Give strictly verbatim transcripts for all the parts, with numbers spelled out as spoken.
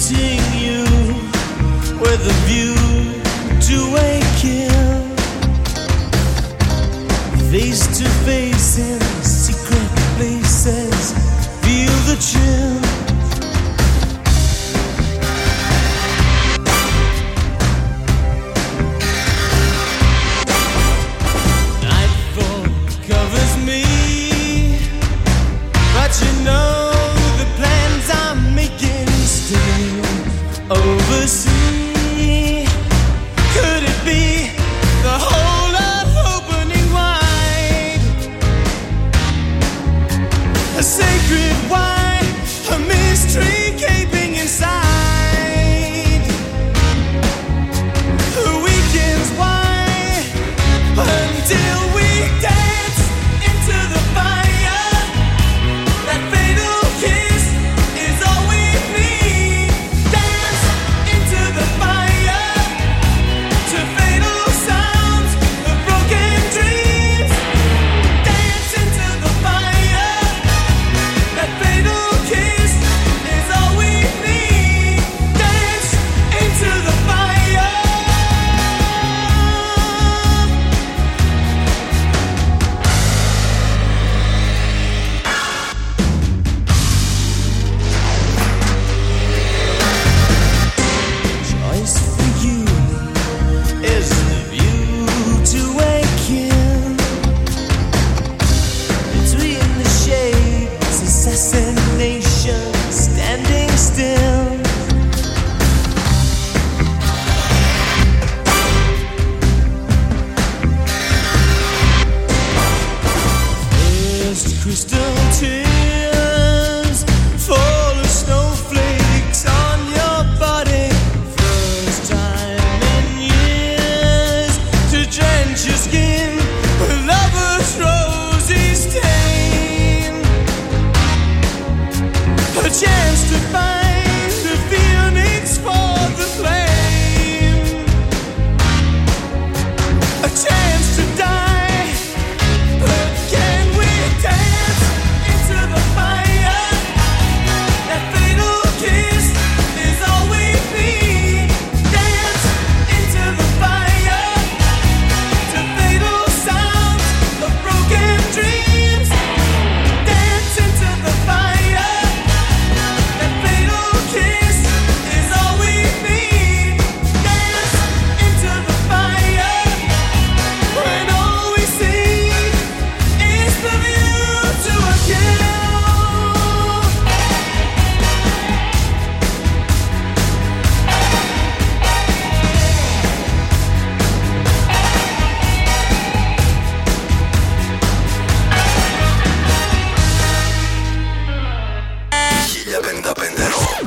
meeting you with a view to a kill. Face to face in secret places, feel the chill. Nightfall covers me, but you know the plans I'm making still oversee. Could it be the whole of opening wide? A sacred wine, a mystery gaping inside. The weekend's wine until we dance into the fire. That fatal kiss is all we need. Dance into the fire to fatal sounds of broken dreams. Dance into the fire. That fatal kiss is all we need. Dance into the fire. Choice for you is the view to a kill. Between the shades, assassination standing still. First crystal tears fall as snowflakes on your body. First time in years to drench your skin with lover's rosy stain. A chance to find the phoenix for the flame. A chance to die, but can we dance into the fire? That fatal kiss is all we need. Dance into the fire to fatal sounds of broken dreams. Dance into the fire. That fatal kiss is all we need. Dance into the fire when all we see is the view to a kill. χίλια πενήντα πέντε Rock.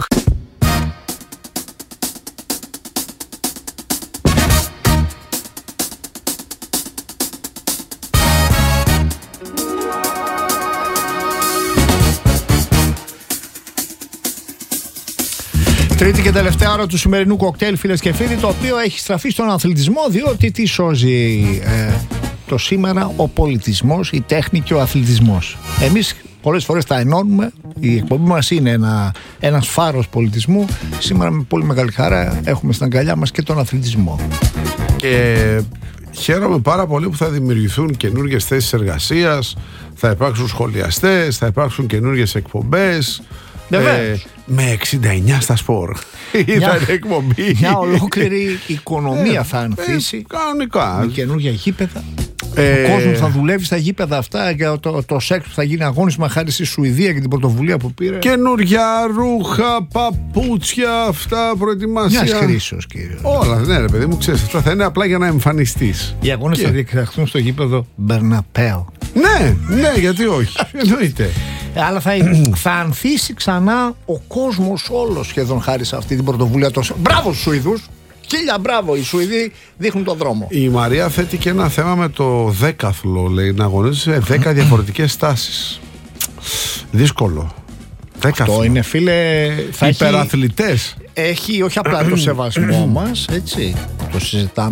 Τρίτη και τελευταία ώρα του σημερινού κοκτέιλ, φίλες και φίλοι, το οποίο έχει στραφεί στον αθλητισμό, διότι τι σώζει ε, το σήμερα? Ο πολιτισμός, η τέχνη και ο αθλητισμός. Εμείς πολλές φορές τα ενώνουμε. Η εκπομπή μας είναι ένα, ένας φάρος πολιτισμού. Σήμερα με πολύ μεγάλη χαρά έχουμε στην αγκαλιά μας και τον αθλητισμό. Και χαίρομαι πάρα πολύ που θα δημιουργηθούν καινούργιες θέσεις εργασίας, θα υπάρξουν σχολιαστές, θα υπάρξουν καινούργιες εκπομπές. Ε, με εξήντα εννιά στα σπορ. Ήταν εκπομπή. Μια ολόκληρη οικονομία θα ανθίσει. Ε, κανονικά. Με καινούργια γήπεδα. Ε, Ο κόσμος θα δουλεύει στα γήπεδα αυτά για το, το σεξ που θα γίνει αγώνισμα χάρη στη Σουηδία και την πρωτοβουλία που πήρε. Καινούργια ρούχα, παπούτσια, αυτά προετοιμασία. Μιας χρήσεως, κύριε. Όλα, ναι, ρε παιδί μου, ξέρεις, αυτά θα είναι απλά για να εμφανιστείς. Οι αγώνες και... θα διεξαχθούν στο γήπεδο Μπερναπέο. Ναι, ναι, γιατί όχι. Εννοείται. Αλλά θα, θα ανθίσει ξανά ο κόσμος όλος σχεδόν χάρη σε αυτή την πρωτοβουλία. Μπράβο στους Σουηδούς! Χίλια μπράβο, οι Σουηδοί δείχνουν τον δρόμο. Η Μαρία θέτει και ένα θέμα με το δέκαθλο, λέει, να αγωνίζεσαι σε δέκα διαφορετικές στάσεις. Δύσκολο. Δέκαθλο. Αυτό είναι, φίλε, θα υπεραθλητές. Έχει, έχει όχι απλά το σεβασμό μας, έτσι, το συζητάμε.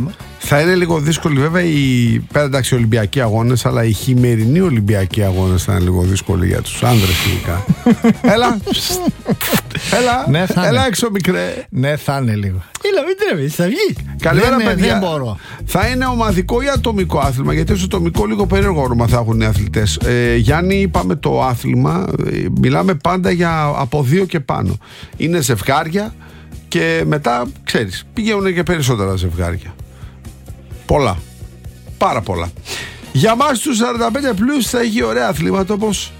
Θα είναι λίγο δύσκολη βέβαια οι πέρα εντάξει Ολυμπιακοί αγώνες, αλλά οι χειμερινοί Ολυμπιακοί αγώνες θα είναι λίγο δύσκολοι για τους άνδρες ειδικά. Έλα, έλα, ναι, έλα έξω μικρέ. Ναι, θα είναι λίγο. Έλα, μην τρέβεις, θα βγει. Καλημέρα δεν, παιδιά. Δεν μπορώ. Θα είναι ομαδικό ή ατομικό άθλημα, γιατί στο ατομικό λίγο περίεργο όνομα θα έχουν οι αθλητές. Ε, Γιάννη, είπαμε το άθλημα, ε, μιλάμε πάντα για από δύο και πάνω. Είναι ζευγάρια και μετά, ξέρεις, πηγαίνουν και περισσότερα ζευγάρια. Πολλά. Πάρα πολλά. Για μας τους σαράντα πέντε πλους θα έχει ωραία αθλήματα όπως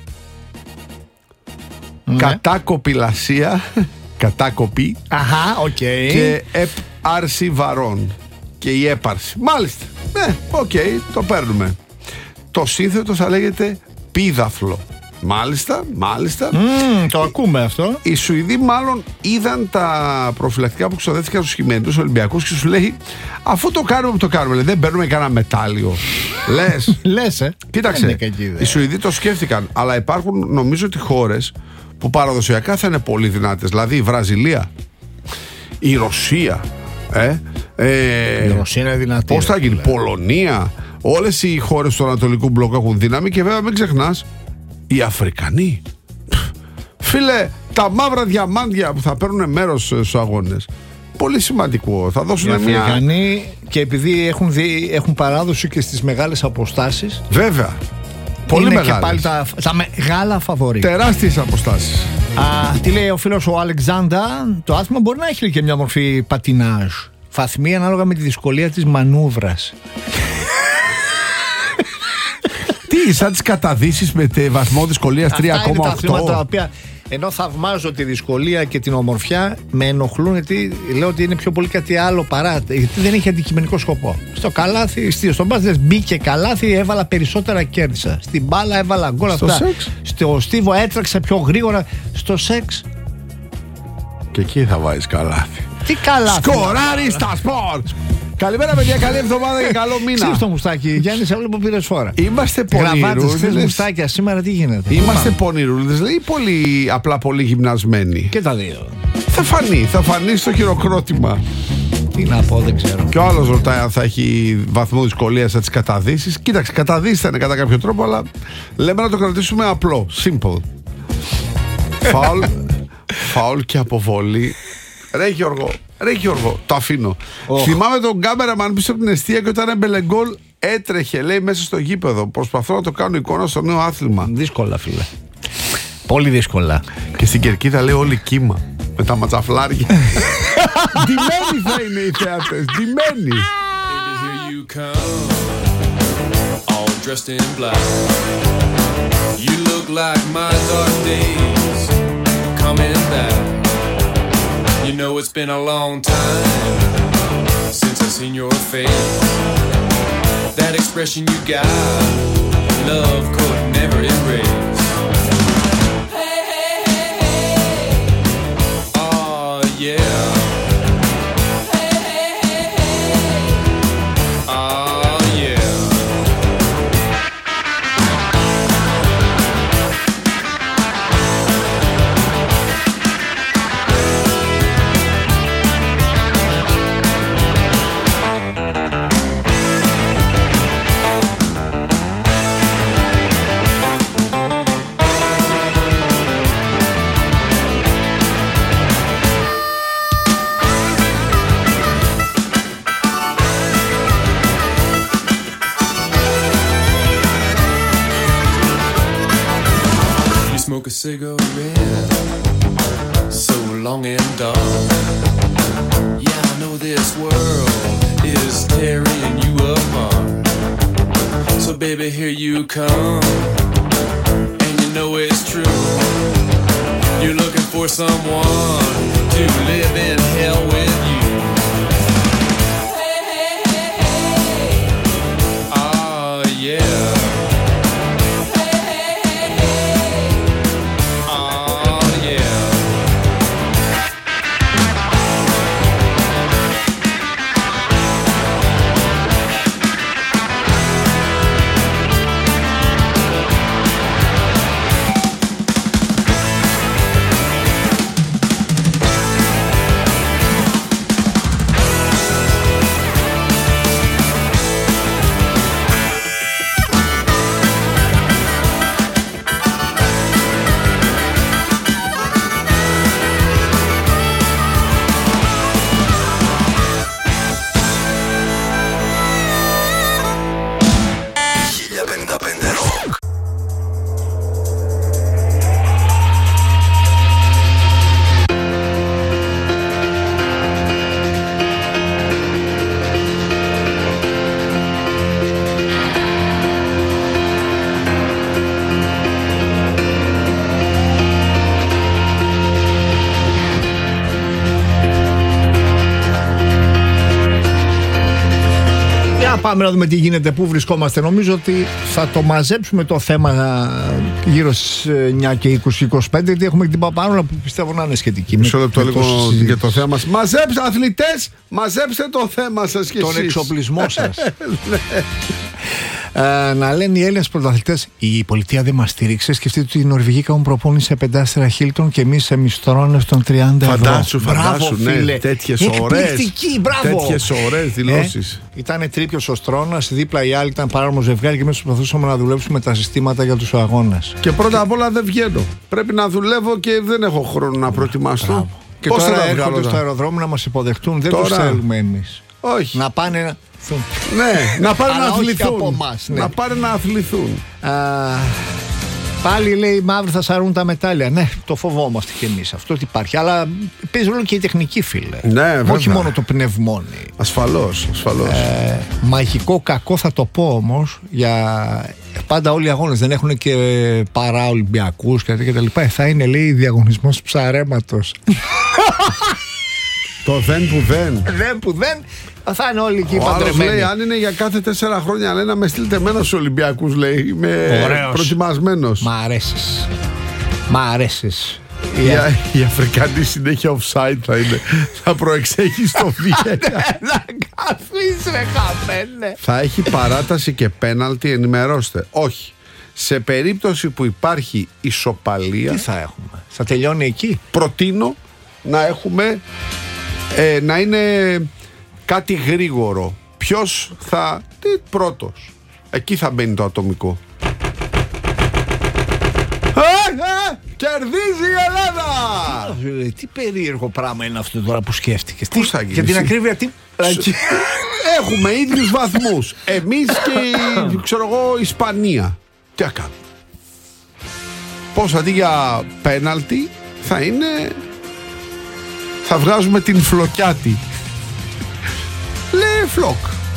ναι. κατάκοπηλασία, κατάκοπη. Αχα, οκ. Okay. Και έπαρση βαρών. Και η έπαρση. Μάλιστα. Ναι, οκ, okay, το παίρνουμε. Το σύνθετο θα λέγεται πίδαφλο. Μάλιστα, μάλιστα. Mm, το ακούμε αυτό. Οι Σουηδοί μάλλον είδαν τα προφυλακτικά που ξοδεύτηκαν στους χειμερινούς Ολυμπιακούς και σου λέει, αφού το κάνουμε που το κάνουμε, λέει, δεν παίρνουμε κανένα μετάλλιο. Λες. Λες, ε. Κοίταξε, οι Σουηδοί το σκέφτηκαν, αλλά υπάρχουν νομίζω ότι χώρες που παραδοσιακά θα είναι πολύ δυνατές. Δηλαδή η Βραζιλία, η Ρωσία. Ε, ε, η Ρωσία είναι δυνατή. Πώς θα γίνει, η Πολωνία. Όλες οι χώρες του Ανατολικού Μπλοκ έχουν δύναμη και βέβαια μην ξεχνάς, οι Αφρικανοί. Φίλε, τα μαύρα διαμάντια που θα παίρνουν μέρος στους αγώνες. Πολύ σημαντικό. Θα δώσουν οι μια. Αφρικανοί και επειδή έχουν, δει, έχουν παράδοση και στις μεγάλες αποστάσεις. Βέβαια. Πολύ είναι μεγάλες. Και πάλι τα, τα μεγάλα φαβορί. Τεράστιες αποστάσεις. Α, τι λέει ο φίλος ο Αλεξάνδρα, το άθλημα μπορεί να έχει και μια μορφή πατινάζ. Φαθμοί ανάλογα με τη δυσκολία της μανούβρας. Τι, σαν τις καταδύσεις με βαθμό δυσκολίας τρία κόμμα οκτώ. Αυτά είναι τα αθλήματα τα οποία, ενώ θαυμάζω τη δυσκολία και την ομορφιά, με ενοχλούν γιατί λέω ότι είναι πιο πολύ κάτι άλλο παρά. Γιατί δεν έχει αντικειμενικό σκοπό. Στο καλάθι, στον μπάσκετ μπήκε καλάθι, έβαλα περισσότερα, κέρδισα. Στην μπάλα έβαλα γκολ αυτά. Σεξ. Στο στίβο έτρεξα πιο γρήγορα. Στο σεξ. Και εκεί θα βάζεις καλάθι. Τι καλάθι. Σκοράρι στα σπορ. Καλημέρα παιδιά, καλή εβδομάδα και καλό μήνα. Ξέρεις το μουστάκι, Γιάννη, σε έβλεπα πήρες φορά. Είμαστε πονηρούλιδες. Μουστάκια σήμερα τι γίνεται. Είμαστε πονηρούλιδες, λέει πολύ, απλά πολύ γυμνασμένοι. Και τα δύο. Θα φανεί, θα φανεί στο χειροκρότημα. Τι να πω, δεν ξέρω. Και ο άλλος ρωτάει αν θα έχει βαθμό δυσκολίας στις καταδύσεις. Κοίταξε, καταδύσεις θα είναι κατά κάποιο τρόπο, αλλά λέμε να το κρατήσουμε απλό, simple. Φαουλ, φαουλ και αποβολή. Ρε Γιώργο, ρε Γιώργο, το αφήνω. Oh. Θυμάμαι τον κάμεραμαν πίσω από την εστία και όταν έμπαινε γκολ έτρεχε, λέει, μέσα στο γήπεδο. Προσπαθώ να το κάνω εικόνα στο νέο άθλημα. Δύσκολα, φίλε. Πολύ δύσκολα. Και στην Κερκίδα λέει όλη κύμα. Με τα ματσαφλάρια. Ντυμένοι θα είναι οι θεατές. Ντυμένοι. Dressed in black, you look like my dark days coming back. You know it's been a long time since I've seen your face. That expression you got, love could never erase. Hey, hey, hey, hey. Oh yeah. Hey, hey, hey, hey. Oh yeah. Smoke a cigarette so long and dark. Yeah, I know this world is tearing you apart. So baby, here you come, and you know it's true. You're looking for someone to live in hell with you. Hey, hey, hey, hey. Oh yeah. πάμε να δούμε τι γίνεται, πού βρισκόμαστε. Νομίζω ότι θα το μαζέψουμε το θέμα γύρω στις εννιά και είκοσι είκοσι πέντε, γιατί έχουμε και την Παπάρονα που πιστεύω να είναι σχετική. Μισό λεπτό λίγο για το θέμα μας. Μαζέψτε, αθλητές, μαζέψτε το θέμα σας και τον εσείς. εξοπλισμό σας. Uh, να λένε οι Έλληνες πρωταθλητές, η πολιτεία δεν μας στήριξε. Σκεφτείτε ότι οι Νορβηγοί κάνουν προπόνηση σε πεντάστερα Χίλτον και εμείς σε μισθρόνες των τριάντα ευρώ. Φαντάσου, φαντάσου, μπράβο, ναι, τέτοιες ωραίες, τέτοιες ωραίες δηλώσεις. Ε, ήταν τρίπιος ο Στρώνας, δίπλα οι άλλοι ήταν παράνομο ζευγάρι και εμείς προσπαθούσαμε να δουλέψουμε τα συστήματα για τους αγώνες. Και πρώτα απ' όλα δεν βγαίνω. Πρέπει να δουλεύω και δεν έχω χρόνο να προετοιμαστώ. Και πώς τώρα έρχονται στο αεροδρόμιο να μας υποδεχτούν, δεν τους θέλουμε εμείς. Όχι. Να πάνε. Ναι, να πάνε να αθληθούν. Μας, ναι. Να πάνε να αθληθούν. Α, πάλι λέει οι μαύροι θα σαρούν τα μετάλλια. Ναι, το φοβόμαστε κι εμείς αυτό ότι υπάρχει. Αλλά παίζει όλο και η τεχνική, φίλε. Ναι, βέβαια. Όχι μόνο το πνευμόνι. Ασφαλώς, ασφαλώς. Ε, μαγικό κακό θα το πω όμως. Για πάντα όλοι οι αγώνες δεν έχουν και παραολυμπιακούς και τα λοιπά. Θα είναι, λέει, διαγωνισμός ψαρέματος. Το δεν που δεν. Δεν που δεν. Θα είναι όλοι εκεί παντρεμένοι. Ο άλλος λέει, αν είναι για κάθε τέσσερα χρόνια, λέει, να με στείλετε εμένα στους Ολυμπιακούς, λέει. Είμαι προετοιμασμένος. Μ' αρέσεις. Μ' αρέσεις. Η, η Αφρικανή συνέχεια offside θα είναι. Θα προεξέχει το Βιέτα. Να καθείς ρε χαμένε. Θα έχει παράταση και πέναλτι, ενημερώστε. Όχι. Σε περίπτωση που υπάρχει ισοπαλία. Τι θα έχουμε, θα τελειώνει εκεί. Προτείνω να έχουμε ε, να είναι κάτι γρήγορο. Ποιος θα. Τι, πρώτος. Εκεί θα μπαίνει το ατομικό. Κερδίζει η Ελλάδα! Τι περίεργο πράγμα είναι αυτό τώρα που σκέφτηκες. Πώς θα γίνει? Για την ακρίβεια τι. Έχουμε ίδιους βαθμούς. Εμείς και ξέρω εγώ Ισπανία. Τι θα κάνουμε? Πώς αντί για πέναλτι θα είναι. Θα βγάζουμε την φλοκιάτη. Λέει φλοκ.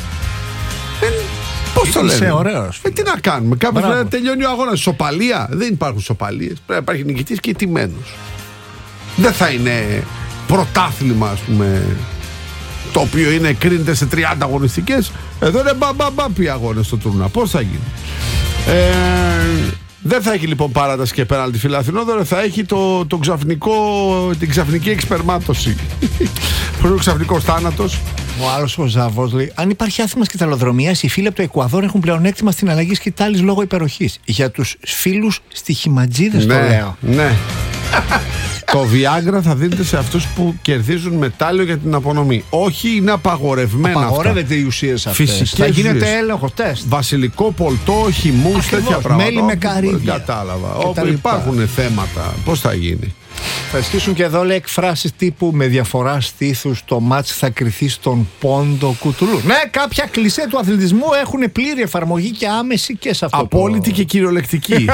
Πώς το λένε? Είσαι ωραίος. Ε, τι να κάνουμε? Κάπως πρέπει να τελειώνει ο αγώνας. Σοπαλία. Δεν υπάρχουν σοπαλίες. Πρέπει να υπάρχει νικητής και τιμένος. Δεν θα είναι πρωτάθλημα, ας πούμε, το οποίο είναι, κρίνεται σε τριάντα αγωνιστικές. Εδώ είναι μπαμπαμπαπι αγώνες στο τουρνά. Πώς θα γίνει? Ε, δεν θα έχει λοιπόν παράταση και πέναλτι, φίλε Αθηνόδωρο. Θα έχει το, το ξαφνικό, την ξαφνική εξπερμάτωση. Ο ξαφνικός θάνατος. Ο άλλος ο Ζαβός λέει: αν υπάρχει άθλημα σκηταλοδρομίας, οι φίλοι από το Εκουαδόρ έχουν πλεονέκτημα στην αλλαγή σκητάλης λόγω υπεροχής. Για τους φίλους στοιχηματζίδες, ναι, το λέω. Ναι. Το Viagra θα δίνεται σε αυτούς που κερδίζουν μετάλλιο για την απονομή. Όχι, είναι απαγορευμένα. Απαγορεύεται οι ουσίες αυτές. Φυσικές θα γίνεται ουσίες. έλεγχο τεστ. Βασιλικό πολτό, χυμούς, τέτοια πράγματα. Μέλι με καρύδια. Κατάλαβα. Όπου υπάρχουν θέματα, πώς θα γίνει? Θα ισχύσουν και εδώ, λέει, εκφράσεις τύπου με διαφορά στήθους το μάτς θα κριθεί στον πόντο κουτουλού. Ναι, κάποια κλισέ του αθλητισμού έχουν πλήρη εφαρμογή και άμεση και σε αυτό. Απόλυτη το... και κυριολεκτική.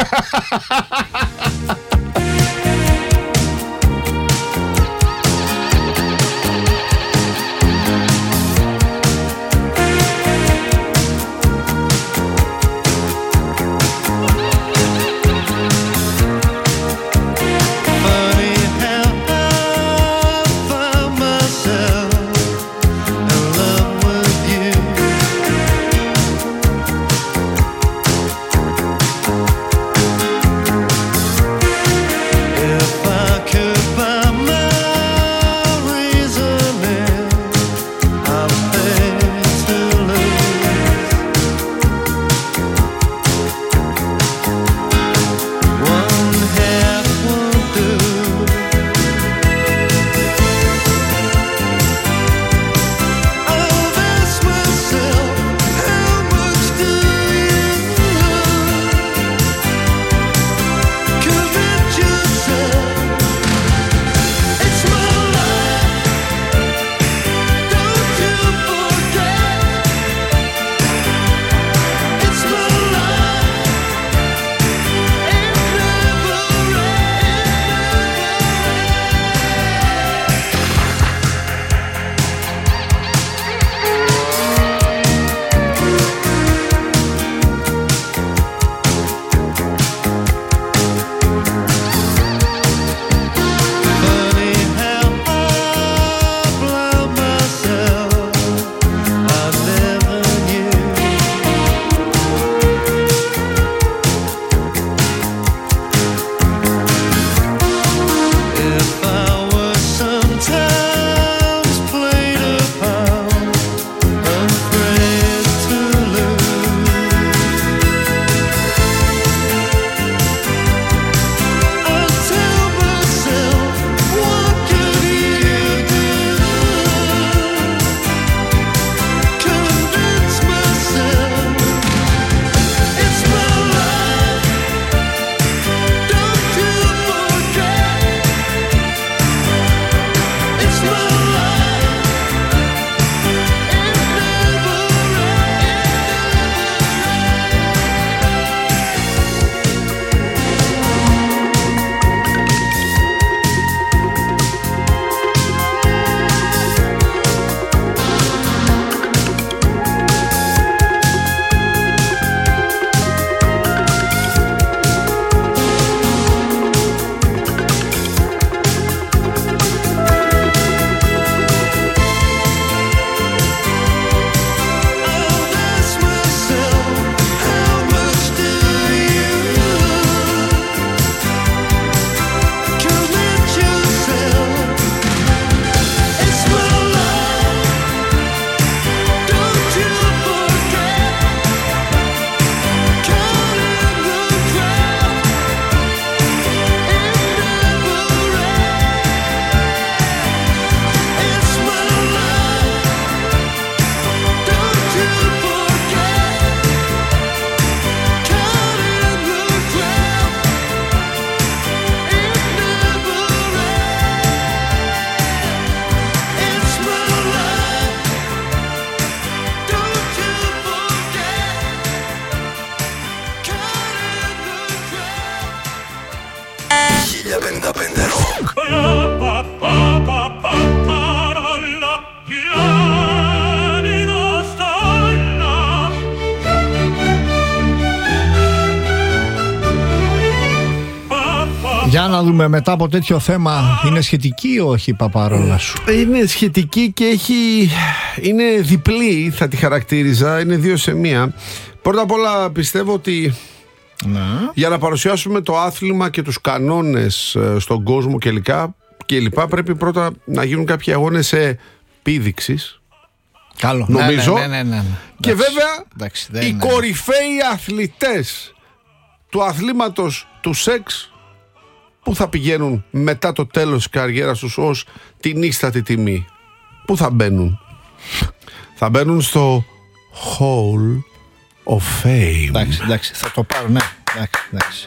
πενήντα πέντε Rock. Για να δούμε μετά από τέτοιο θέμα, είναι σχετική ή όχι η παπαρόλα σου? Είναι σχετική και έχει... είναι διπλή, θα τη χαρακτήριζα. Είναι δύο σε μία. Πρώτα απ' όλα πιστεύω ότι Να. για να παρουσιάσουμε το άθλημα και τους κανόνες στον κόσμο και λοιπά, και λοιπά πρέπει πρώτα να γίνουν κάποιοι αγώνες επίδειξης. Καλό. Νομίζω. Ναι, ναι, ναι, ναι, ναι. Και Εντάξει. βέβαια Εντάξει, δεν οι είναι. κορυφαίοι αθλητές του αθλήματος του σεξ που θα πηγαίνουν μετά το τέλος της καριέρας τους ως την ίστατη τιμή. Πού θα μπαίνουν? Θα μπαίνουν στο Hall of Fame. Εντάξει, εντάξει, θα το πάρω, ναι. Εντάξει, εντάξει.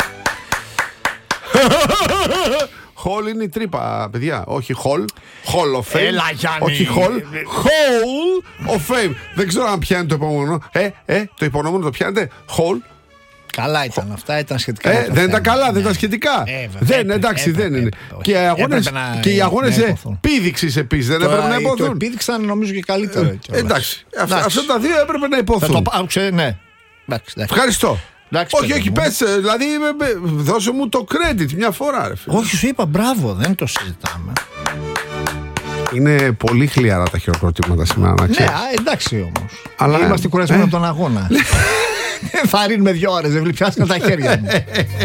Hall είναι η τρύπα, παιδιά. Όχι Hall. Hall of Fame. Έλα, Γιάννη. Όχι Hall. Hall of Fame. Δεν ξέρω αν πιάνει το υπονόμενο. Ε, ε, το υπονόμενο το πιάνετε. Hall. Καλά ήταν αυτά, ήταν σχετικά. Ε, με το δεν ήταν θέμα. καλά, δεν Ναι. ήταν σχετικά. Ε, βέβαια, δεν, έπρεπε, εντάξει, έπρεπε, δεν είναι. έπρεπε, Και οι αγώνες, έπρεπε να- και οι αγώνες να υποθούν. επίδειξης επίσης δεν Τώρα, έπρεπε να το υποθούν. επίδειξαν νομίζω και καλύτερα. Ε, κιόλας. εντάξει, αυτά, Εντάξει. αυτά τα δύο έπρεπε να Θα το υποθούν. πάω, ξέρε, ναι. Εντάξει, εντάξει. Ευχαριστώ. Εντάξει, όχι, παιδί όχι, μου. πες, ε, δηλαδή ε, ε, δώσε μου το credit μια φορά, ρε φίλε. Όχι, σου είπα μπράβο, δεν το συζητάμε. Είναι πολύ χλιαρά τα χειροκροτήματα σήμερα, να Ναι, ξέρεις. α, εντάξει όμως. Αλλά, Είμαστε κουρασμένοι ε. από τον αγώνα. Θα ρίνουμε δύο ώρες, δεν βλυπιάστηκαν τα χέρια μου.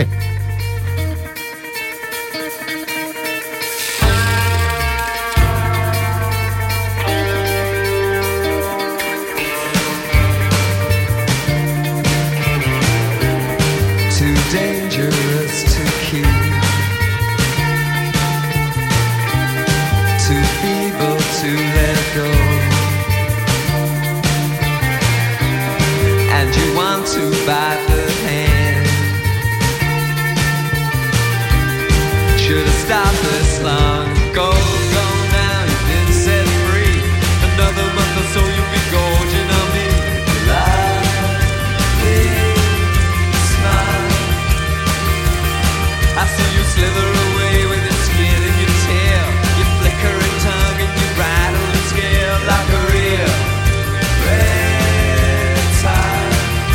Too dangerous to keep, too feeble to let go, and you want to bite the hand. Should have stopped this long ago. Go now, you've been set free. Another month or so you'll be gorging on me. Lovely smile. I see you slither away with your skin and your tail, your flickering tongue and your rattle and scale like a real reptile.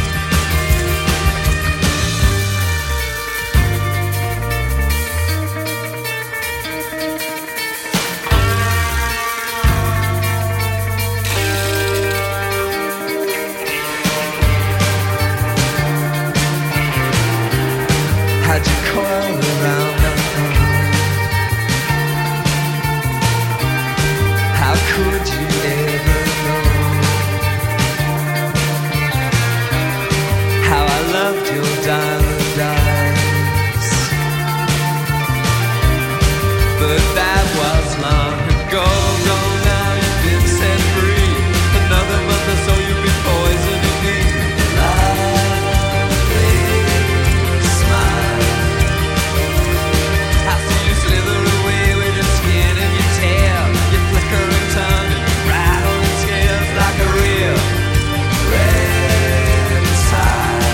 Had you coil around my arm? How could you ever know how I loved your diamond eyes? But that was long ago. Go now, you've been set free. Another month or so you'll be poisoning me. Lovely smile. I see you slither away with your skin and your tail, your flickering tongue and your rattling scales like a real reptile.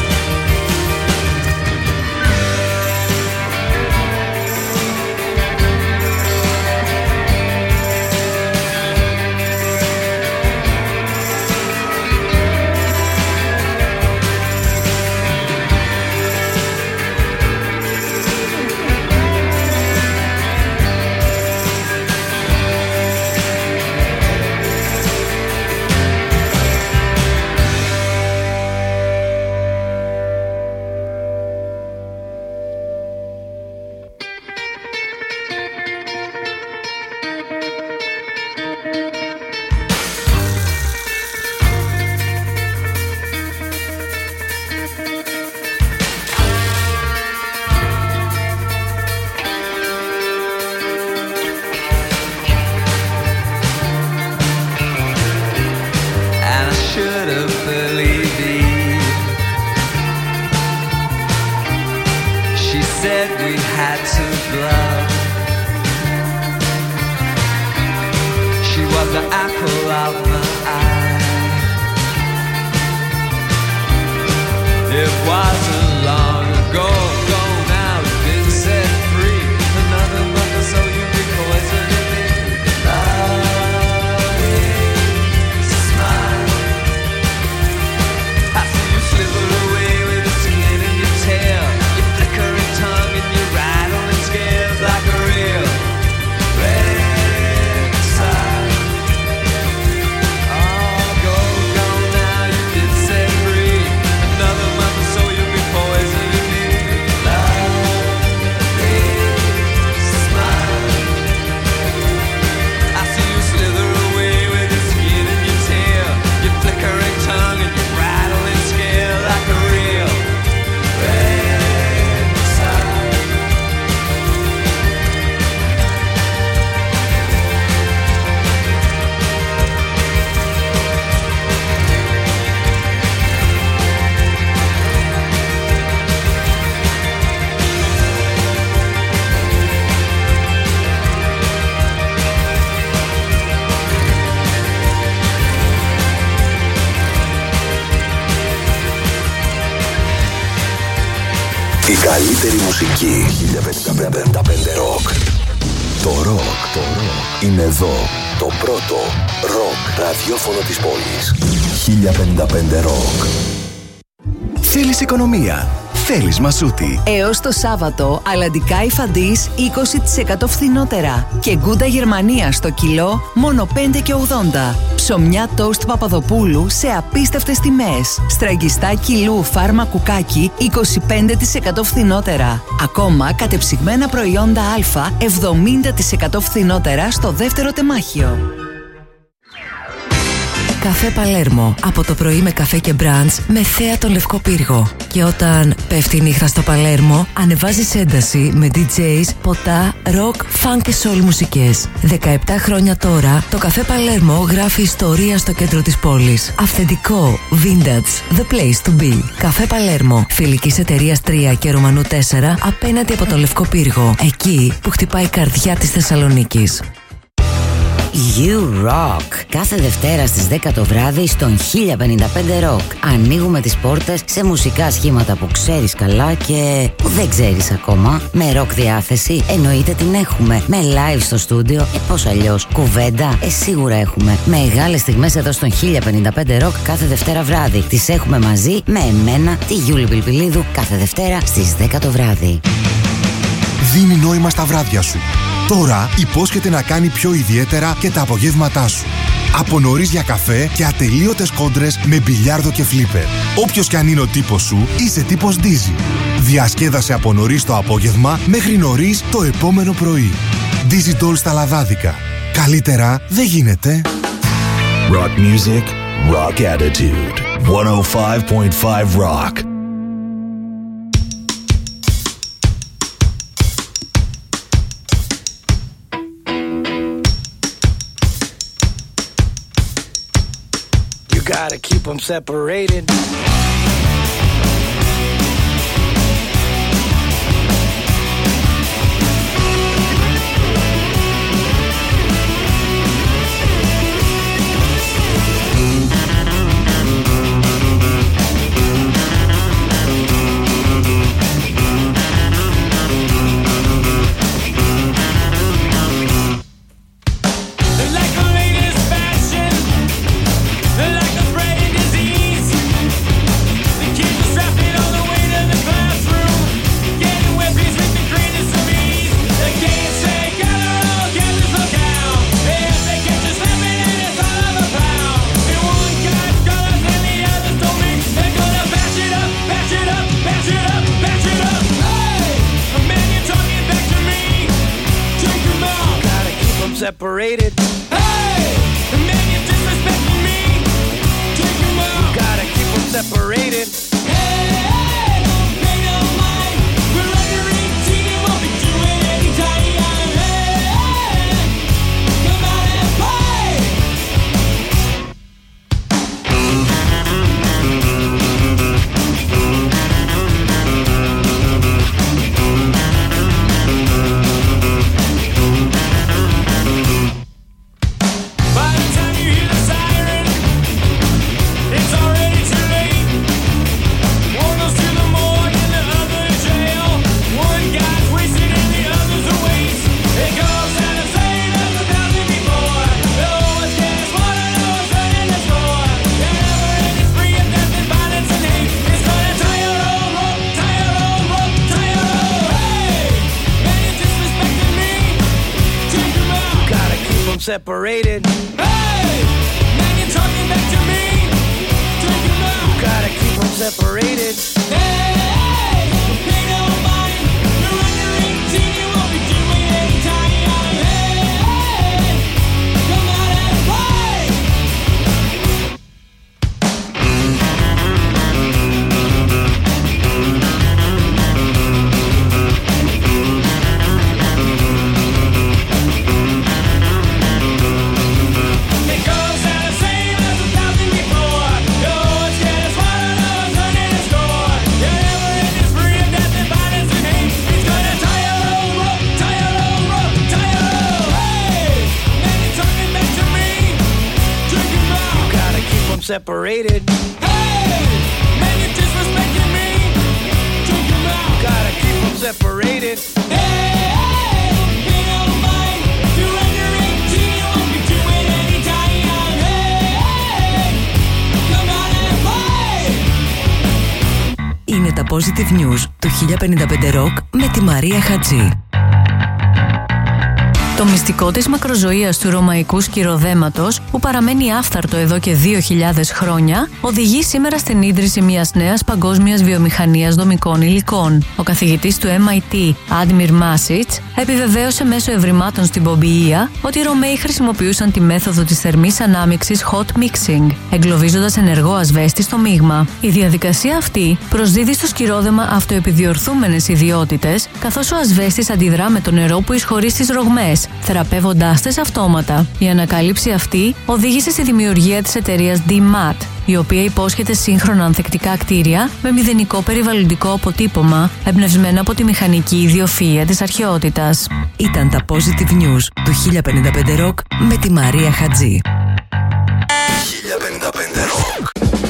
And I should have believed Eve. She said we had to bluff. She was the apple of my eye. It wasn't long ago, go now, you've been set free. Η καλύτερη μουσική. χίλια πενήντα πέντε Rock. Το ροκ, το ροκ είναι εδώ. Το πρώτο ροκ ραδιόφωνο της πόλης. χίλια πενήντα πέντε Rock. Θέλεις οικονομία? Θέλεις Μασούτη? Έως το Σάββατο, αλαντικά υφαντής είκοσι τοις εκατό φθηνότερα. Και γκούντα Γερμανία στο κιλό μόνο πέντε και ογδόντα. Ψωμιά τόστ Παπαδοπούλου σε απίστευτες τιμές. Στραγγιστά κιλού φάρμα κουκάκι είκοσι πέντε τοις εκατό φθηνότερα. Ακόμα κατεψυγμένα προϊόντα Α εβδομήντα τοις εκατό φθηνότερα στο δεύτερο τεμάχιο. Καφέ Παλέρμο. Από το πρωί με καφέ και μπραντς με θέα τον Λευκό Πύργο. Και όταν πέφτει η νύχτα στο Παλέρμο, ανεβάζεις ένταση με ντι τζέις, ποτά, ροκ, φαν και σόλ μουσικές. δεκαεπτά χρόνια τώρα, το Καφέ Παλέρμο γράφει ιστορία στο κέντρο της πόλης. Αυθεντικό, vintage, the place to be. Καφέ Παλέρμο. Φιλικής εταιρείας τρία και Ρωμανού τέσσερα απέναντι από το Λευκό Πύργο. Εκεί που χτυπάει η καρδιά της Θεσσαλονίκης. You Rock. Κάθε Δευτέρα στις δέκα το βράδυ στον χίλια πενήντα πέντε Rock. Ανοίγουμε τις πόρτες σε μουσικά σχήματα που ξέρεις καλά και που δεν ξέρεις ακόμα. Με rock διάθεση εννοείται την έχουμε. Με live στο στούντιο, ε πώς αλλιώς. Κουβέντα, ε σίγουρα έχουμε. Μεγάλες στιγμές εδώ στον χίλια πενήντα πέντε Rock κάθε Δευτέρα βράδυ. Τις έχουμε μαζί με εμένα, τη Γιούλη Πιλπιλίδου, κάθε Δευτέρα στις δέκα το βράδυ. Δίνει νόημα στα βράδια σου. Τώρα υπόσχεται να κάνει πιο ιδιαίτερα και τα απογεύματά σου. Από νωρίς για καφέ και ατελείωτες κόντρες με μπιλιάρδο και φλίπερ. Όποιος κι αν είναι ο τύπος σου, είσαι τύπος Dizzy. Διασκέδασε από νωρίς το απόγευμα μέχρι νωρίς το επόμενο πρωί. Dizzy Doll στα Λαδάδικα. Καλύτερα δεν γίνεται. Rock music, rock attitude. εκατόν πέντε κόμμα πέντε Rock. Gotta keep them separated. Separated. Hey, the man you're disrespecting me. Take him out. You gotta keep them separated. Hey, hey, don't pay no mind. We're under eighteen and we'll be doing anytime. Hey, hey, come out and play. Separated. Hey, man, you're talking back to me. Take him out. You gotta keep them separated. Hey, hey, don't pay no mind. You're under eighteen, you won't be doing anytime. Hey, hey, come out and play. Separated. Hey, man, you're disrespecting me. Take him out. Gotta separated. Hey, hey, pay no mind. Surrendering to you won't be doing any time. Hey, hey, come on and play. Είναι τα Positive News του χίλια πενήντα πέντε Rock με τη Μαρία Χατζή. Το μυστικό της μακροζωίας του ρωμαϊκού σκυροδέματος, που παραμένει άφθαρτο εδώ και δύο χιλιάδες χρόνια, οδηγεί σήμερα στην ίδρυση μιας νέας παγκόσμιας βιομηχανίας δομικών υλικών. Ο καθηγητής του εμ άι τι, Άντμιρ Μάσιτς, επιβεβαίωσε μέσω ευρημάτων στην Πομπιεία ότι οι Ρωμαίοι χρησιμοποιούσαν τη μέθοδο της θερμής ανάμειξης hot mixing, εγκλωβίζοντας ενεργό ασβέστη στο μείγμα. Η διαδικασία αυτή προσδίδει στο σκυρόδεμα αυτοεπιδιορθούμενες ιδιότητες, καθώς ο ασβέστης αντιδρά με το νερό που εισχωρεί στις ρογμές, θεραπεύοντάς τες αυτόματα. Η ανακάλυψη αυτή οδήγησε στη δημιουργία της εταιρείας ντι μάτ, η οποία υπόσχεται σύγχρονα ανθεκτικά κτίρια με μηδενικό περιβαλλοντικό αποτύπωμα, εμπνευσμένα από τη μηχανική ιδιοφυΐα της αρχαιότητας. Ήταν τα Positive News του χίλια πενήντα πέντε Rock με τη Μαρία Χατζή. χίλια πενήντα πέντε Rock.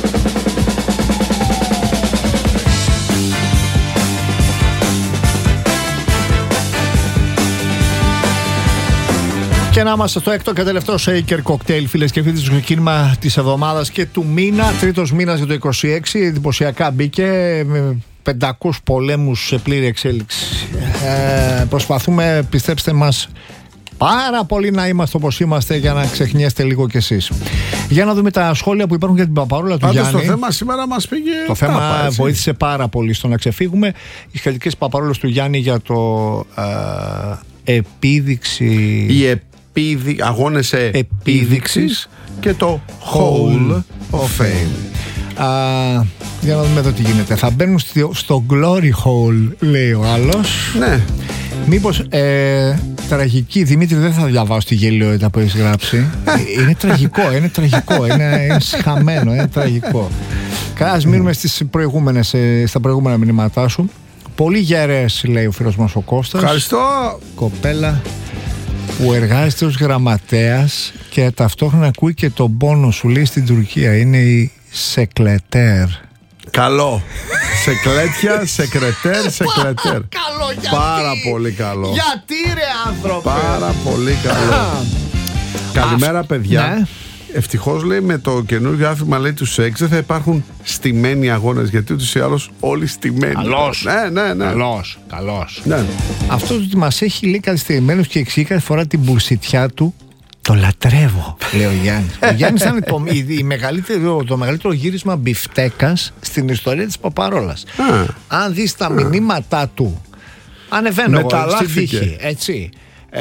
Και να είμαστε στο έκτο και τελευταίο Shaker Cocktail, φίλες και φίλοι, στο ξεκίνημα της εβδομάδας και του μήνα. Τρίτος μήνας για το είκοσι έξι. Εντυπωσιακά μπήκε με πεντακόσιους πολέμους σε πλήρη εξέλιξη. Ε, προσπαθούμε, πιστέψτε μας, πάρα πολύ να είμαστε όπως είμαστε για να ξεχνιέστε λίγο κι εσείς. Για να δούμε τα σχόλια που υπάρχουν για την παπαρόλα του Πάντως Γιάννη. το θέμα σήμερα μας πήγε. Το θέμα τάπα, βοήθησε πάρα πολύ στο να ξεφύγουμε. Οι σχετικές παπαρόλες του Γιάννη για το ε, επίδειξη. Η επίδει, αγώνες επίδειξης και το Hall of Fame. Α, για να δούμε εδώ τι γίνεται. Θα μπαίνουν στο, στο Glory Hall, λέει ο άλλος. Ναι. Μήπως ε, τραγική, Δημήτρη, δεν θα διαβάσω τη γελιότητα που έχεις γράψει. Είναι τραγικό, είναι τραγικό, είναι, είναι συχαμένο, είναι τραγικό. Καλά, ας μείνουμε στις προηγούμενες, στα προηγούμενα μηνύματά σου. Πολύ γερές, λέει ο φίλος μας ο Κώστας. Ευχαριστώ. Κοπέλα που εργάζεται ως γραμματέας και ταυτόχρονα ακούει και τον πόνο σου, λέει, στην Τουρκία. Είναι η σεκλετέρ. Καλό. Σεκλέτια, σεκρετέρ, σεκλετέρ. Καλό, γιατί? Πάρα πολύ καλό. Γιατί ρε άνθρωπε? Πάρα πολύ καλό. Καλημέρα, παιδιά. Ναι. Ευτυχώς, λέει, με το καινούργιο άθλημα, λέει, του σεξ δεν θα υπάρχουν στημένοι αγώνες, γιατί ούτως ή άλλως όλοι στημένοι. Καλός. Ναι, ναι, ναι. Καλός, καλός. Ναι. Αυτό ότι μας έχει, λέει, καθυστερημένος και εξηγεί κάθε φορά την μπουρσιτιά του. Το λατρεύω, λέει ο Γιάννης. Ο Γιάννης ήταν το, η, η μεγαλύτερο, το μεγαλύτερο γύρισμα μπιφτέκας στην ιστορία της παπαρόλας. Α. Αν δεις τα μηνύματά του, ανεβαίνω εγώ στην τύχη, έτσι. Ε,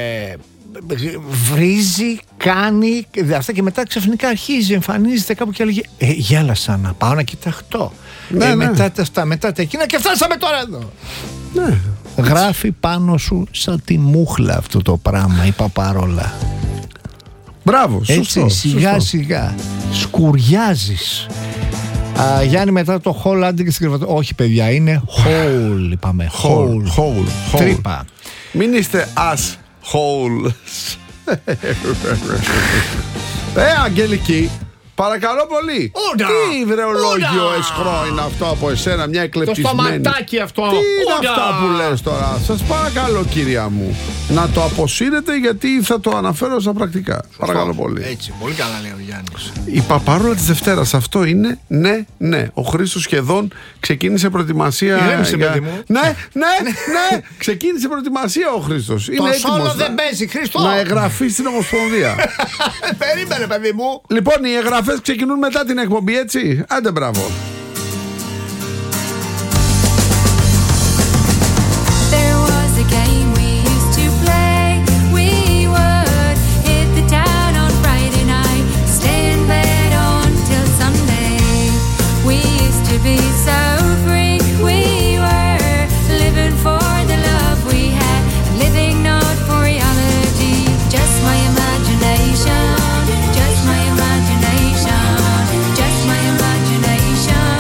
βρίζει, κάνει αυτά και μετά ξαφνικά αρχίζει, εμφανίζεται κάπου και λέγει ε, γέλασα να πάω να κοιταχτώ. Ναι, ε, ναι. Μετά τα αυτά, μετά τα εκείνα και φτάσαμε τώρα εδώ. Ναι. Γράφει πάνω σου σαν τη μούχλα αυτό το πράγμα, η παπαρόλα. Μπράβο, σωστό. Έτσι, σιγά σωστό. σιγά σκουριάζεις. Α, Γιάννη, μετά το hole, άντε και στην κρεβατό. Όχι, παιδιά, είναι hole, είπαμε. Hole, hole, hole. Τρύπα. Μην είστε as holes. Ε, Αγγελική, παρακαλώ πολύ. Ούντα, Τι βρεολόγιο ούντα. εσχρό είναι αυτό από εσένα, μια Το εκλεπτισμένη. στοματάκι αυτό. Τι είναι Ούντα. αυτά που λες τώρα? Σας παρακαλώ, κυρία μου, να το αποσύρετε, γιατί θα το αναφέρω στα πρακτικά. Παρακαλώ πολύ. Έτσι, πολύ καλά λέει ο Γιάννης. Η παπαρόλα της Δευτέρας, αυτό είναι, ναι, ναι. Ο Χρήστος σχεδόν ξεκίνησε προετοιμασία. Ηρέμησε, παιδί μου. Ναι, ναι, ναι. Ξεκίνησε προετοιμασία ο Χρήστος. Είναι Το έτοιμος σόλο να- δεν παίζει, Χρήστο. να εγγραφεί στην Ομοσπονδία. Περίμενε, παιδί μου. Λοιπόν, οι εγγραφές ξεκινούν μετά την εκπομπή, έτσι. Άντε, μπράβο. There was a game we used to play. We would hit the town on Friday night, stay in bed until Sunday. We used to be so free. We were living for the love we had, living not for reality. Just my imagination, just my imagination, just my imagination.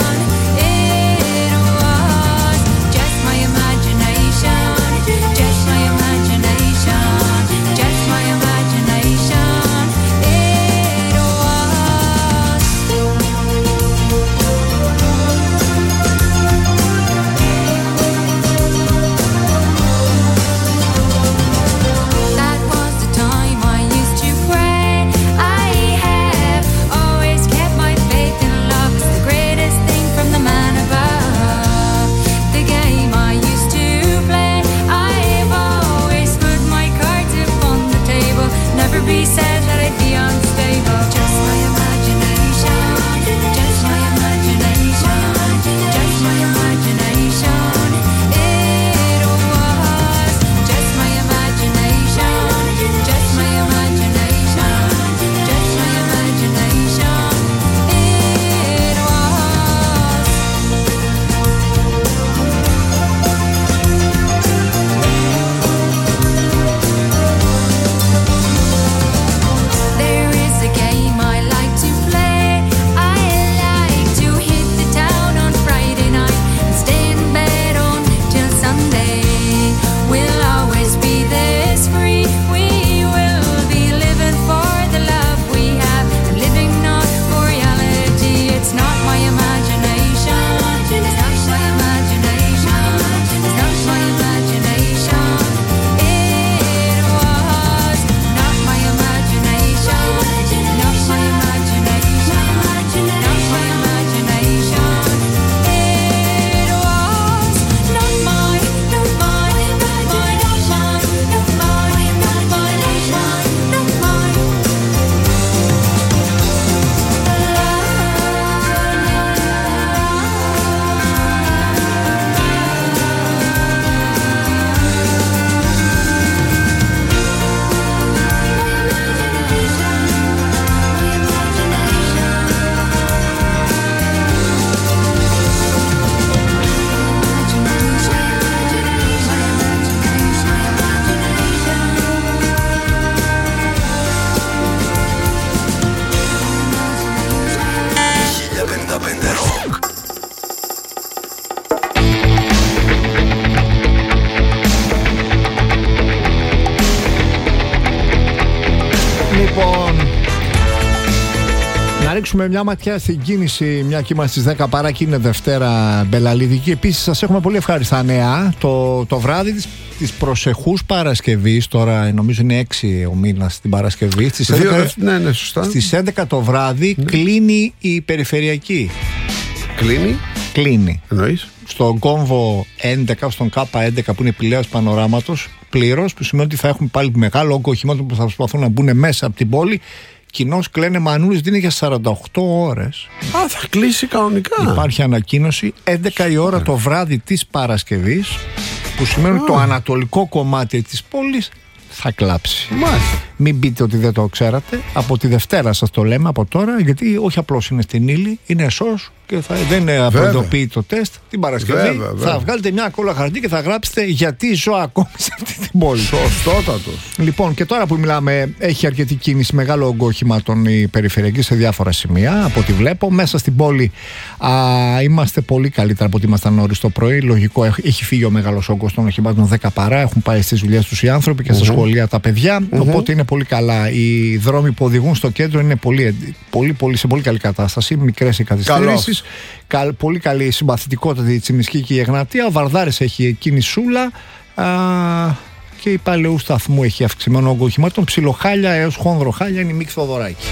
ρίξουμε μια ματιά στην κίνηση, μια και είμαστε στις δέκα παρά και είναι Δευτέρα μπελαλιδική. Επίσης σας έχουμε πολύ ευχάριστα νέα. Το, το βράδυ της, της προσεχούς Παρασκευής, τώρα νομίζω είναι έξι ο μήνας την Παρασκευή, στις έντεκα, ναι, ναι, σωστά. στις έντεκα το βράδυ ναι. κλείνει η περιφερειακή. Κλείνει. Κλείνει. Εννοείς? Στον κόμβο έντεκα, στον Κάπα έντεκα που είναι επιλέος πανοράματος, πλήρως, που σημαίνει ότι θα έχουμε πάλι μεγάλο όγκο οχημάτων που θα προσπαθούν να μπουν μέσα από την πόλη. Κοινώς κλαίνε μανούλες, δίνει για σαράντα οκτώ ώρες. Α, θα κλείσει κανονικά. Υπάρχει ανακοίνωση έντεκα η ώρα το βράδυ της Παρασκευής, που σημαίνει ότι το ανατολικό κομμάτι της πόλης θα κλάψει. Μάλιστα. Μην πείτε ότι δεν το ξέρατε. Από τη Δευτέρα σας το λέμε από τώρα, γιατί όχι απλώς είναι στην ύλη, είναι εσώς και θα, δεν προειδοποιεί το τεστ. Την Παρασκευή βέβαια, βέβαια. θα βγάλετε μια κόλλα χαρτί και θα γράψετε γιατί ζω ακόμη σε αυτή την πόλη. Σωστότατος. Λοιπόν, και τώρα που μιλάμε, έχει αρκετή κίνηση, μεγάλο όγκο οχημάτων η περιφερειακή σε διάφορα σημεία. Από ό,τι βλέπω, μέσα στην πόλη α, είμαστε πολύ καλύτερα από ό,τι ήμασταν νωρίς το πρωί. Λογικό, έχει φύγει ο μεγάλος όγκος των οχημάτων δέκα παρά. Έχουν πάει στις δουλειές τους οι άνθρωποι και mm-hmm. στα σχολεία τα παιδιά. Mm-hmm. Οπότε είναι πολύ καλά. Οι δρόμοι που οδηγούν στο κέντρο είναι πολύ, πολύ, πολύ, σε πολύ καλή κατάσταση. Μικρές οι καθυστερήσεις. Καλ, πολύ καλή συμπαθητικότητα η Τσιμισκή και η Εγνατία. Ο Βαρδάρης έχει εκείνη σούλα. Α, και η Παλαιού Σταθμού έχει αυξημένο όγκο οχημάτων. Ψιλοχάλια έως Χόνδροχάλια είναι η Μίκη Θοδωράκη.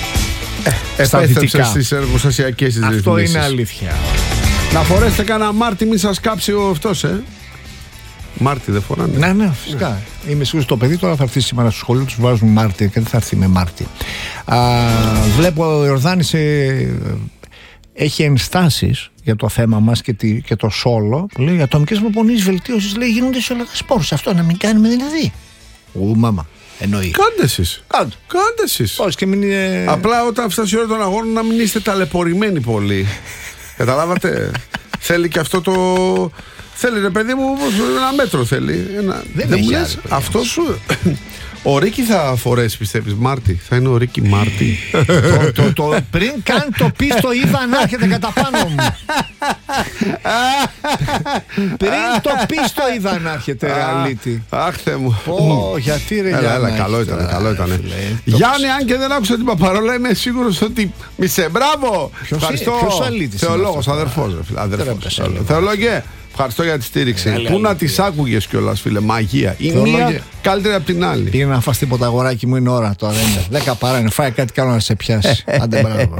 Ε, επέστρεψε στις εργοστασιακές της Αυτό ρυθμίσεις. είναι αλήθεια. Να φορέσετε κανένα Μάρτι, μην σας κάψει ο αυτός, ε. Μάρτι δεν φοράνε. Ναι, ναι, φυσικά. Ναι. Είμαι σίγουρος το παιδί τώρα θα έρθει σήμερα στο σχολείο, τους βάζουν Μάρτι και δεν θα έρθει με Μάρτι. Α, βλέπω ο Ιορδάνης ε, έχει ενστάσεις για το θέμα μας και, τη, και το σόλο που λέει: οι ατομικές προπονήσεις βελτίωσης λέει γίνονται σε όλα τα σπόρους. Αυτό να μην κάνουμε δηλαδή. Ου, μάμα. Εννοεί. Κάντε εσείς. Κάντε. Κάντε εσείς. Πώς και μην είναι... Απλά όταν φτάσει η ώρα των αγώνων να μην είστε ταλαιπωρημένοι πολύ. Καταλάβατε. Θέλει και αυτό το. Θέλει ρε παιδί μου ένα μέτρο θέλει. Ένα... Δεν, δεν έχει μου λες, αυτό σου. Ο Ρίκη θα φορέσει, πιστεύεις, Μάρτι? Θα είναι ο Ρίκη Μάρτι. το, το, το, πριν καν το πει το είδα να έρχεται κατά πάνω μου. Πριν το πει το είδα να έρχεται, αλήτη. Αχ, Θεέ μου. Πω, γιατί ρε Γιάννη. Έλα, καλό ήταν, καλό ήταν. Γιάννη, αν και δεν άκουσα την παπαρόλα, είμαι σίγουρος ότι μισέ, μπράβο. Ευχαριστώ. Ποιος αλήτης? Θεολόγος, αδερφός. Θεολόγε. Ευχαριστώ για τη στήριξη. Πού να τις άκουγες κιόλας, φίλε, μαγεία. Η μία καλύτερη από την άλλη. Πήγαινε να φας τίποτα, αγοράκι μου, είναι ώρα τώρα. Είναι δέκα παρά, είναι φάει κάτι καλό να σε πιάσει. Άντε μπράβο.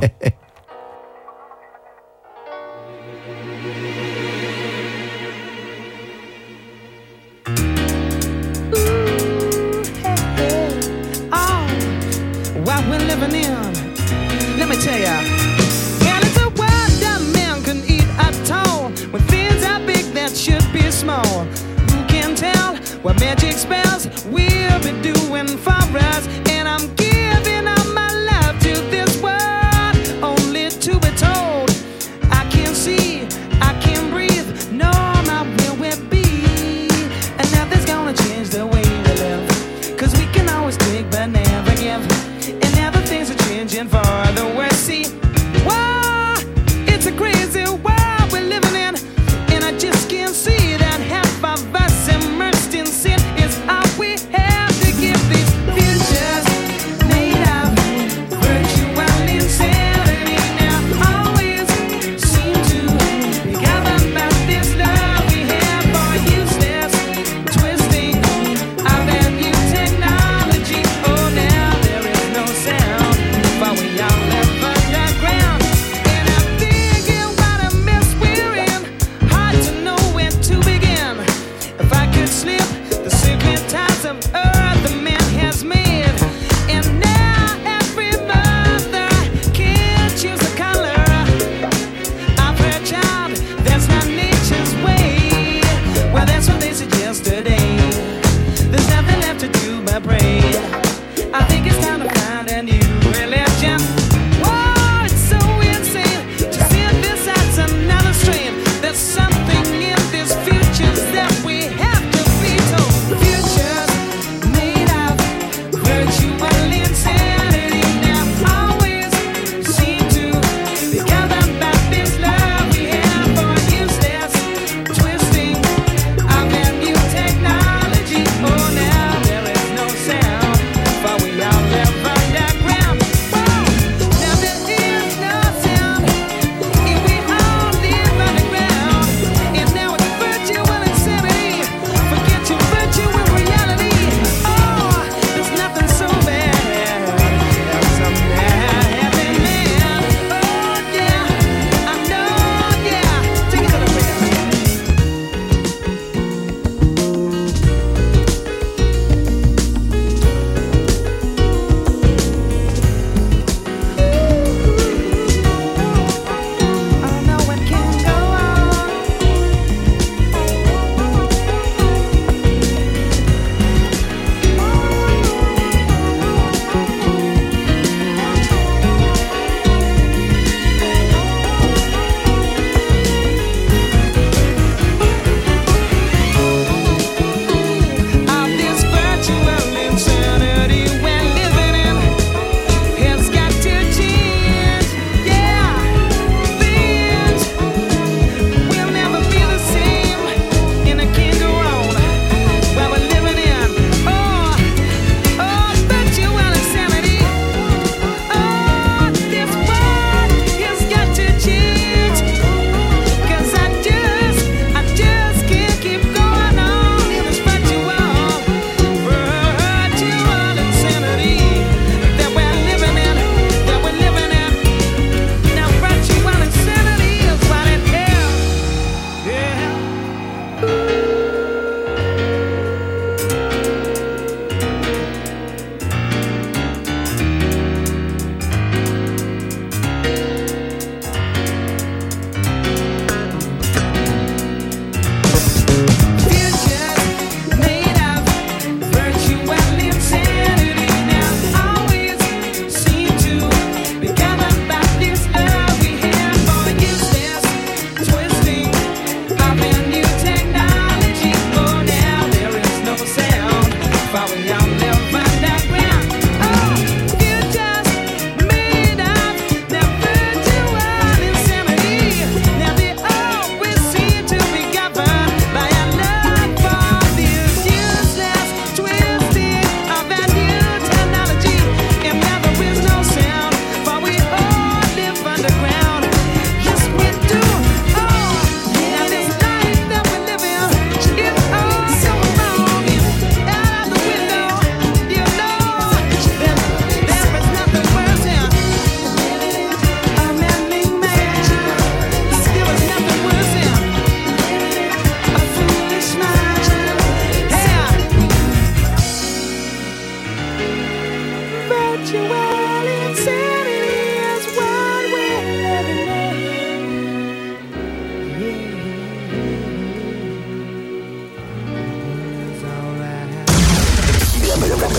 What we're living in, let me tell ya. And it's a world that man can eat at all. When things are big that should be small. Who can tell what magic spells will be doing for us? And I'm giving up my love to this world, only to be told I can't see, I can't breathe, no, not where we'll be. And nothing's gonna change the way we live, 'cause we can always take but never give. And now the things are changing for the worse. See, wow, it's a crazy world we're living in, and I just can't see that half of us immersed in sin is all we have to give these futures made of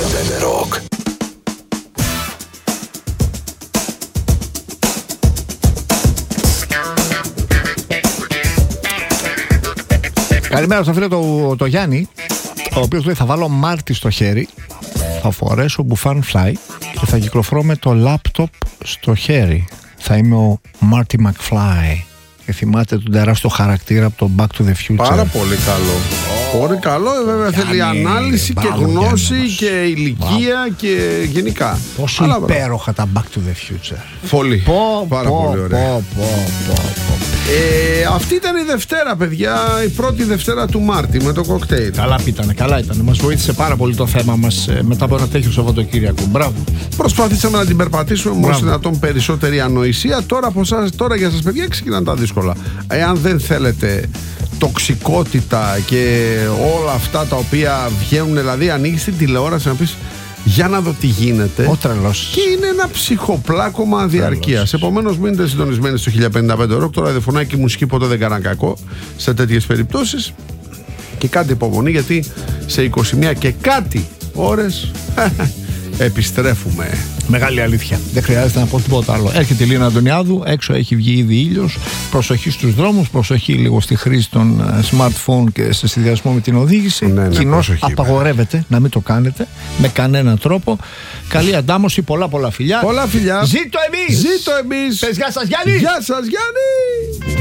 πέντε Rock. Καλημέρα στο φίλο το, το Γιάννη, ο οποίος λέει θα βάλω Μάρτι στο χέρι, θα φορέσω μπουφάν φλάι και θα κυκλοφορώ με το λάπτοπ στο χέρι. Θα είμαι ο Μάρτι Μακφλάι. Και θυμάται τον τεράστιο χαρακτήρα από το Back to the Future. Πάρα πολύ καλό. Oh. Πολύ καλό, βέβαια θέλει ανάλυση και γνώση και ηλικία Μπάλ. και γενικά. Πόσο Αλλά, υπέροχα τα Back to the Future. Πολύ. Πω, Πάρα πω, πολύ ωραία. Πω, πω, πω, πω. Ε, αυτή ήταν η Δευτέρα, παιδιά, η πρώτη Δευτέρα του Μάρτη με το κοκτέιλ. Καλά ήταν, καλά ήταν. Μας βοήθησε πάρα πολύ το θέμα μας ε, μετά από ένα τέτοιο Σαββατοκύριακο. Μπράβο. Προσπαθήσαμε να την περπατήσουμε με όσο δυνατόν περισσότερη ανοησία. Τώρα, από εσάς, τώρα για σας, παιδιά, ξεκινάνε τα δύσκολα. Εάν δεν θέλετε τοξικότητα και όλα αυτά τα οποία βγαίνουν, δηλαδή ανοίγεις την τηλεόραση να πεις για να δω τι γίνεται. Ο τρελός. Και είναι ένα ψυχοπλάκωμα διαρκείας. Επομένως, μείνετε συντονισμένοι στο χίλια πενήντα πέντε Rock. Τώρα ραδιοφωνάκι και η μουσική ποτέ δεν κάναν κακό σε τέτοιες περιπτώσεις. Και κάντε υπομονή, γιατί σε είκοσι μία και κάτι ώρες επιστρέφουμε. Μεγάλη αλήθεια. Δεν χρειάζεται να πω τίποτα άλλο. Έρχεται η Λίνα Αντωνιάδου, έξω έχει βγει ήδη ήλιος. Προσοχή στους δρόμους, προσοχή λίγο στη χρήση των smartphone και σε συνδυασμό με την οδήγηση. Ναι, ναι, κοινώς προσοχή, απαγορεύεται βέβαια. να μην το κάνετε με κανέναν τρόπο. Καλή αντάμωση, πολλά πολλά φιλιά. Πολλά φιλιά. Ζήτω εμείς! Ζήτω εμείς! Πες γεια σας Γιάννη! Γεια σας Γιάννη!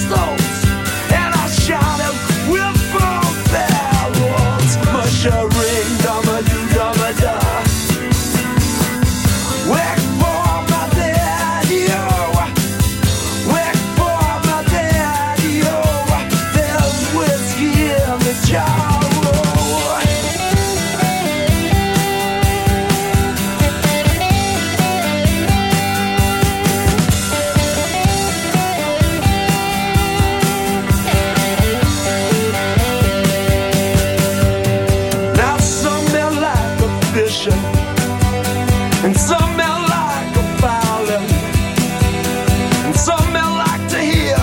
stones, and I shouted with both barrels. Mushering, dum-a-doo-dum-a-da. Whack for my daddy-o, whack for my daddy-o. There's whiskey in the jar. And some men like a violin, and some men like to hear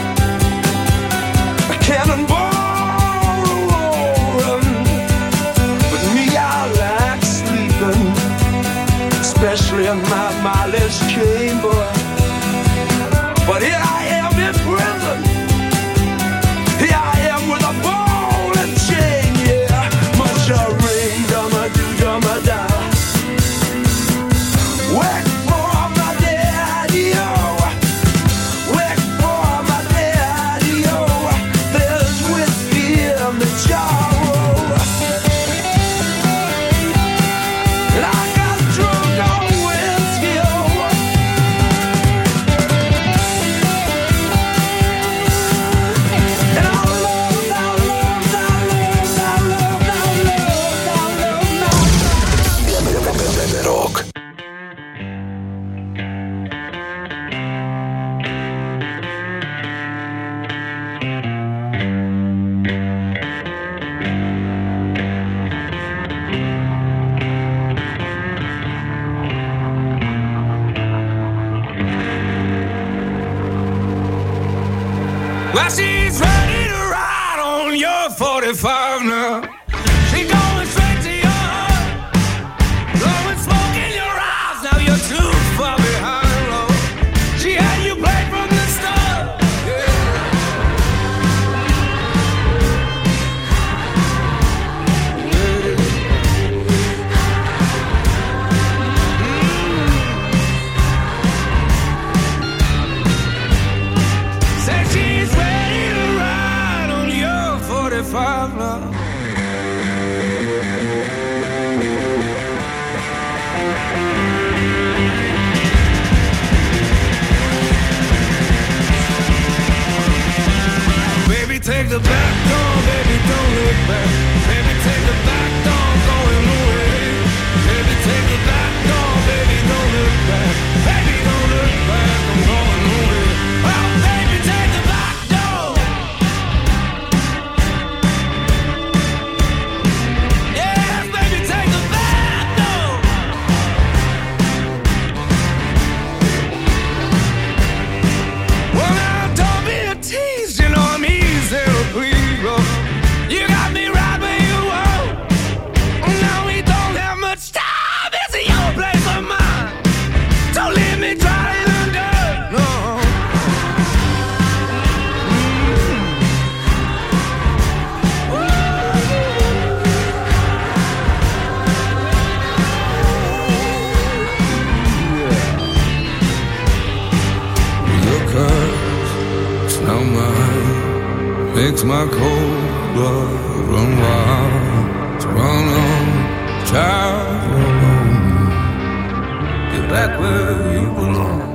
a cannonball roaring. But me, I like sleeping, especially in my mindless chamber. But here I am in prison, here I am with a ball and chain, yeah. Much a ring, dum-a-doo-dum-a-da. Whack for my daddy-o, whack for my daddy-o. There's whiskey in the jar, and I got drunk on whiskey, and I love, I love, I love, I love, I love, I love, I Rock. Well, she's ready to ride on your forty-five now. She going straight to your heart, blowing smoke in your eyes. Now you're too far behind, Lord. She had you played from the start. Yeah. Say she's ready to ride on your forty-five now. Baby, take the back door, baby, don't look back. Baby, take the back door, going away. Baby, take the back door, baby, don't look back. Baby, don't look back, I'm going away. Oh, baby, take the back door. Yes, baby, take the back door. Well, now don't be a tease, you know I'm easy to please, oh. You got me right where you want. Now we don't have much time. It's your place or mine. Don't leave me dry in the dirt, no. Your curse, it's not mine. Makes my cold blood run wild. So run on, child, alone. Get back where you belong.